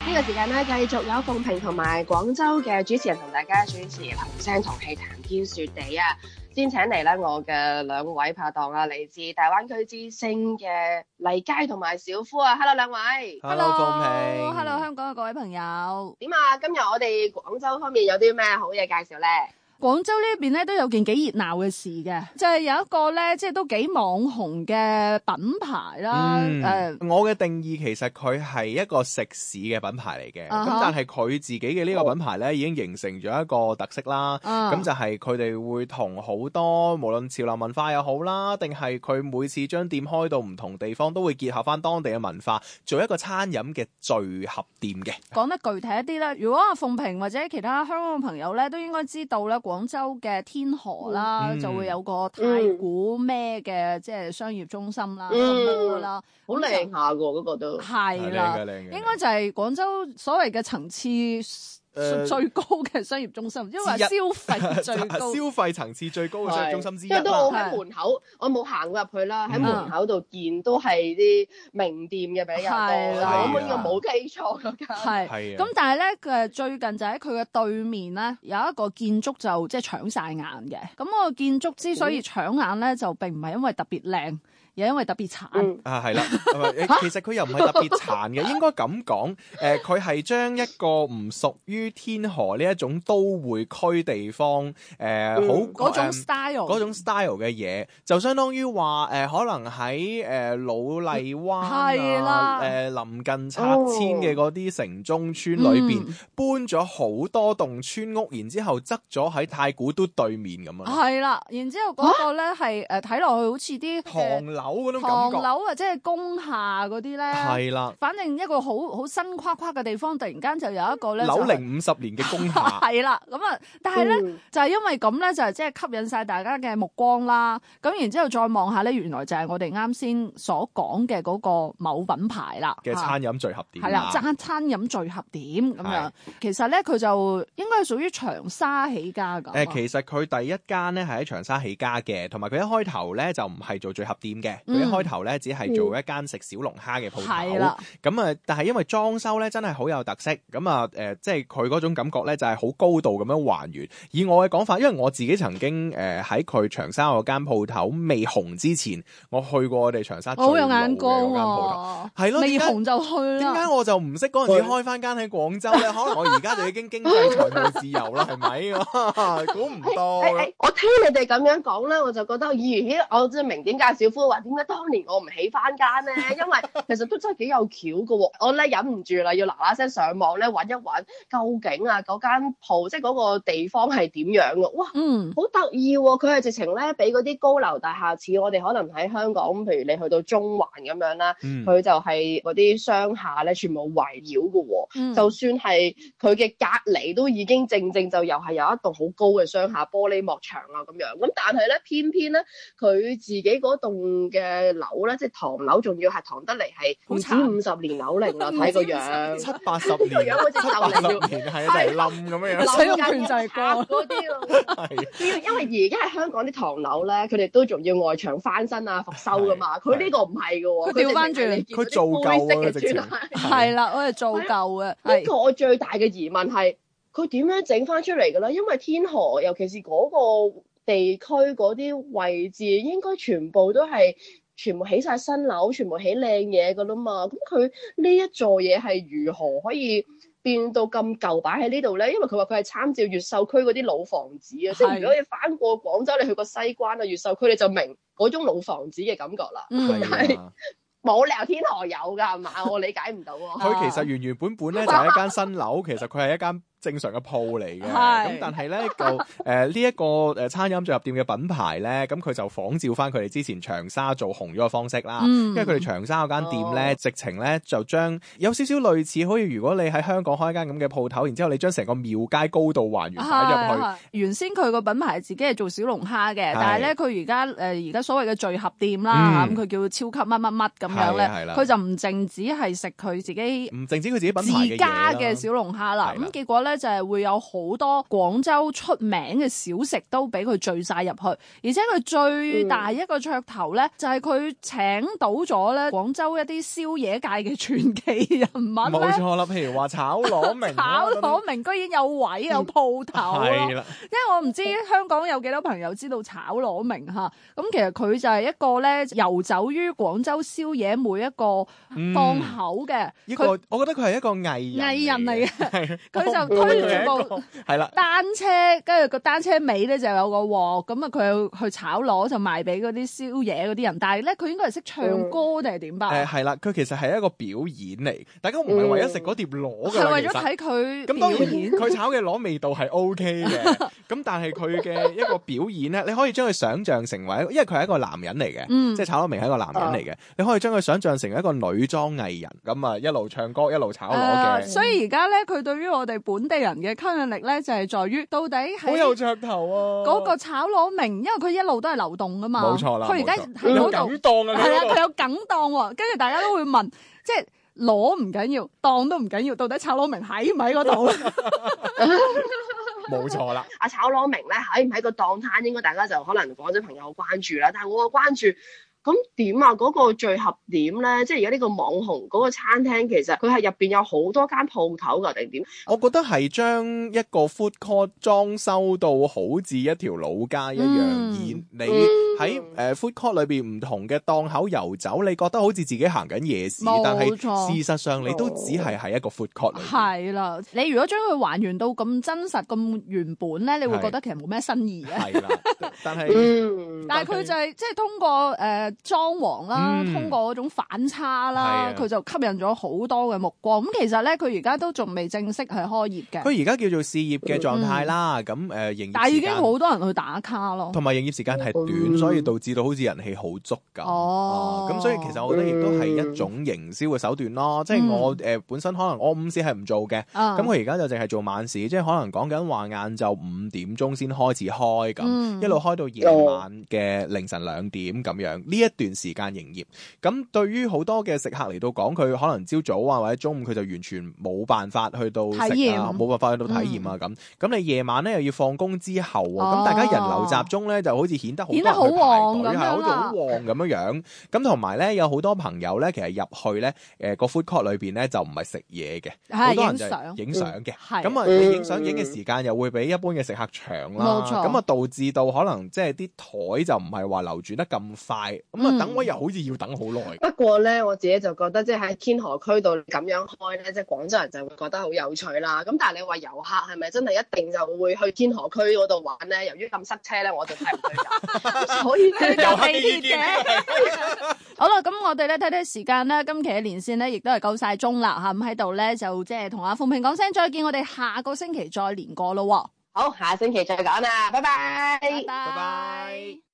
呢個時間咧，繼續有鳳萍同埋廣州嘅主持人同大家主持同聲同氣談天說地啊！先請嚟咧我嘅兩位拍檔啊，嚟自大灣區之星嘅黎佳同埋小夫啊 ！Hello 兩位 ，Hello 鳳萍 ，Hello 香港嘅各位朋友。 點啊？今日我哋廣州方面有啲咩好嘢介紹咧？ 廣州呢邊咧都有件幾熱鬧嘅事嘅，就係有一個咧，即係都幾網紅嘅品牌啦。 我嘅定義其實佢係一個食肆嘅品牌嚟嘅，咁但係佢自己嘅呢個品牌咧已經形成咗一個特色啦。咁就係佢哋會同好多無論潮流文化又好啦，定係佢每次將店開到唔同地方，都會結合翻當地嘅文化，做一個餐飲嘅聚合店嘅。 講得具體一啲啦，如果阿鳳萍或者其他香港嘅朋友咧，都應該知道咧。廣州嘅天河啦，就會有個太古咩嘅即係商業中心啦，啦， 好靚下噶嗰個都係啦，應該就係廣州所謂嘅層次最高嘅商業中心，因為消費最高、 消費層次最高嘅商業中心之一。 因為都我喺門口，我冇行過入去啦，喺門口度見都係啲名店嘅比較多，我應該冇記錯嗰間。 係咁，但係咧最近就喺佢嘅對面咧有一個建築就即係搶晒眼嘅。咁個建築之所以搶眼咧，就並唔係因為特別靚。又因為特別殘係啦，其實佢又唔係特別殘嘅，應該咁講。佢係將一個唔屬於天河呢一種都會區地方，好嗰種 style 嘅嘢，就相當於話可能喺老荔灣啊，臨近拆遷嘅嗰啲城中村裏邊，搬咗好多棟村屋，然之後側咗喺太古都對面咁啊。 係啦，然之後嗰個咧係睇落去好似啲唐樓嗰種感覺， 唐樓或者係工廈嗰啲咧，係啦，反正一個好新誇誇嘅地方，突然間就有一個咧樓齡50年嘅工廈， 係啦，咁啊，但係咧就係因為咁咧，就係即係吸引晒大家嘅目光啦。咁然之後再望下咧，原來就係我哋啱先所講嘅嗰個某品牌啦嘅餐飲聚合點， 係啦，餐飲聚合點咁樣。其實咧佢就應該係屬於長沙起家㗎。 其實佢第一間咧係喺長沙起家嘅，同埋佢一開頭咧就唔係做聚合店嘅。佢一開頭咧只係做一間食小龍蝦嘅鋪頭，咁但係因為裝修咧真係好有特色，咁即係佢嗰種感覺咧就係好高度咁樣還原。以我嘅講法，因為我自己曾經喺佢長沙嗰間鋪頭未紅之前，我去過我哋長沙最老嘅嗰間鋪頭，係咯， 未紅就去啦。 點解我就唔識嗰陣時開翻間喺廣州咧？可能我而家就已經經濟財務自由啦，係咪？估唔到。 我聽你哋咁樣講咧，我就覺得，咦，我真係明點解小夫話點解當年我唔起翻間咧？因為其實都真係幾有橋㗎喎。我咧忍唔住啦，要嗱嗱聲上網咧揾一揾，究竟啊嗰間鋪即係嗰個地方係點樣㗎？哇，好得意喎！佢係直情咧俾嗰啲高樓大廈似我哋可能喺香港，譬如你去到中環咁樣啦，佢就係嗰啲商廈咧全部圍繞㗎喎。就算係佢嘅隔離都已經正就又係有一棟好高嘅商廈玻璃幕牆啊咁樣。咁但係咧偏偏咧佢自己嗰棟嘅樓咧，即係唐樓，仲要係唐得嚟係唔止50年樓齡啦，睇個樣 70-80年， 個樣好似 70年係一齊冧咁樣， 使用權就係嗰啲咯。因為而家喺香港啲唐樓咧，佢哋都仲要外牆翻新啊、復修噶嘛。佢呢個唔係㗎喎， 佢調翻轉， 佢做舊啊，直情係啦，我係做舊嘅。 呢個我最大嘅疑問係佢點樣整翻出嚟㗎咧？因為天河尤其是嗰個地區嗰啲位置，應該全部起晒新樓，全部起靚嘢㗎啦嘛。咁佢呢一座嘢係如何可以變到咁舊擺喺呢度咧？因為佢話佢係參照越秀區嗰啲老房子啊，即係如果你翻過廣州，你去過西關啊、越秀區，你就明嗰種老房子嘅感覺啦。係冇理由天河有㗎係嘛？我理解唔到喎。 佢其實原本咧就係一間新樓，其實佢係一間正常嘅鋪嚟嘅，咁但係咧就呢一個餐飲聚合店嘅品牌咧，咁佢就仿照翻佢哋之前長沙做紅咗嘅方式啦。因為佢哋長沙嗰間店咧，直情咧就將有少少類似，好似如果你喺香港開間咁嘅鋪頭，然之後你將成個廟街高度還原擺入去。 原先佢個品牌自己係做小龍蝦嘅，但係咧佢而家所謂嘅聚合店啦，咁佢叫超級乜乜乜咁樣咧，佢就唔淨止係食佢自己， 唔淨止佢自己品牌嘅自家嘅小龍蝦啦。咁結果咧。 咧就係會有好多廣州出名嘅小食都俾佢聚晒入去，而且佢最大一個噱頭咧就係佢請到咗咧廣州一啲宵夜界嘅傳奇人物咧。 冇錯啦，譬如話炒螺明， 炒螺明居然有位有鋪頭咯，因為我唔知香港有幾多朋友知道炒螺明嚇，咁其實佢就係一個咧遊走於廣州宵夜每一個檔口嘅， 我覺得佢係一個藝人嚟嘅， 佢就推住部單車，跟住個單車尾咧就有個鑊，咁啊佢去炒螺就賣俾嗰啲宵夜嗰啲人，但係咧佢應該係識唱歌定係點吧？ 係啦，佢其實係一個表演嚟，大家唔係為咗食嗰碟螺㗎， 係為咗睇佢咁當然佢炒嘅螺味道係 OK 嘅，咁但係佢嘅一個表演咧，你可以將佢想像成為，因為佢係一個男人嚟嘅，即係炒螺明係一個男人嚟嘅，你可以將佢想像成為一個女裝藝人，咁啊一路唱歌一路炒螺嘅。 所以而家咧，佢對於我哋本地人嘅吸引力咧，就係在於到底係好有噱頭啊！ 嗰個炒螺明，因為佢一路都係流動噶嘛， 冇錯啦。 佢而家喺嗰度梗檔啊， 係啊，佢有梗檔喎，跟住大家都會問，即係螺唔緊要，檔都唔緊要，到底炒螺明喺唔喺嗰度咧？ 冇錯啦， 炒螺明咧喺唔喺個檔攤，應該大家就可能廣州朋友好關注啦。但係我嘅關注。咁點啊？嗰個聚合點咧，即係而家呢個網紅嗰個餐廳，其實佢係入邊有好多間鋪頭㗎，定點？ 我覺得係將一個 food court 裝修到好似一條老街一樣，而你喺food court 裏邊唔同嘅檔口遊走，你覺得好似自己行緊夜市，但係事實上你都只係喺一個 food court 裏邊。 係啦，你如果將佢還原到咁真實、咁原本咧，你會覺得其實冇咩新意嘅。係啦， 但係佢就係即係通過裝潢啦，通過嗰種反差啦，佢就吸引咗好多嘅目光。咁其實咧，佢而家都仲未正式係開業嘅。 佢而家叫做試業嘅狀態啦。咁營業時間， 但係已經好多人去打卡咯。 同埋營業時間係短，所以導致到好似人氣好足咁。咁所以其實我覺得亦都係一種營銷嘅手段咯。即係我本身可能我午市係唔做嘅，咁佢而家就淨係做晚市，即係可能講緊話晏晝5點鐘先開始開咁，一路開到夜晚嘅凌晨2點咁樣。呢一段時間營業，咁對於好多嘅食客嚟到講，佢可能朝早啊或者中午佢就完全冇辦法去到食啊，冇辦法去到體驗啊咁你夜晚咧又要放工之後咁大家人流集中咧就好似顯得好多人去排隊，係好似好旺咁樣。咁同埋咧有好多朋友咧，其實入去咧個 food court 裏邊咧就唔係食嘢嘅，好多人就影相嘅。咁啊，你影相影嘅時間又會比一般嘅食客長啦。咁啊，導致到可能即係啲台就唔係話流轉得咁快。咁啊，等位又好似要等好耐。 不過咧，我自己就覺得即係喺天河區度咁樣開咧，即係廣州人就會覺得好有趣啦。咁但係你話遊客係咪真係一定就會去天河區嗰度玩咧？由於咁塞車咧，我就睇唔去㗎。所以佢有地鐵嘅。 好啦，咁我哋咧睇睇時間咧，今期嘅連線咧亦都係夠晒鐘啦嚇。咁喺度咧就即係同阿鳳萍講聲再見，我哋下個星期再連過咯。 好，下星期再講啦，拜拜。 拜拜。